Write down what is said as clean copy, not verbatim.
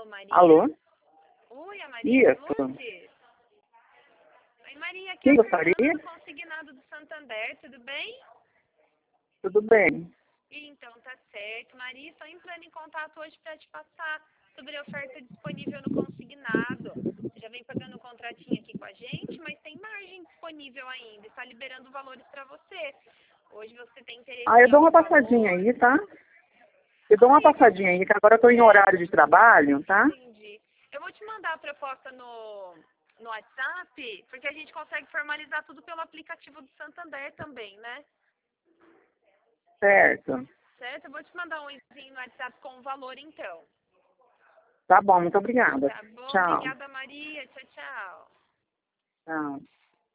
Maria? Alô? Oi, a Maria Isso. Lourdes. Oi, Maria, aqui é Quem a Fernanda gostaria? do Consignado do Santander, tudo bem? Tudo bem. Então, tá certo. Maria, estou entrando em contato hoje para te passar sobre a oferta disponível no consignado. Você já vem pagando um contratinho aqui com a gente, mas tem margem disponível ainda. Está liberando valores para você. Hoje você tem interesse Eu em dou uma algum passadinha valor? aí, tá? Eu dou uma passadinha aí, que agora eu tô em horário de trabalho, tá? Entendi. Eu vou te mandar a proposta no WhatsApp, porque a gente consegue formalizar tudo pelo aplicativo do Santander também, né? Certo. Certo? Eu vou te mandar um envio no WhatsApp com o valor, então. Tá bom, muito obrigada. Tá bom? Tchau. Obrigada, Maria. Tchau, tchau. Tchau.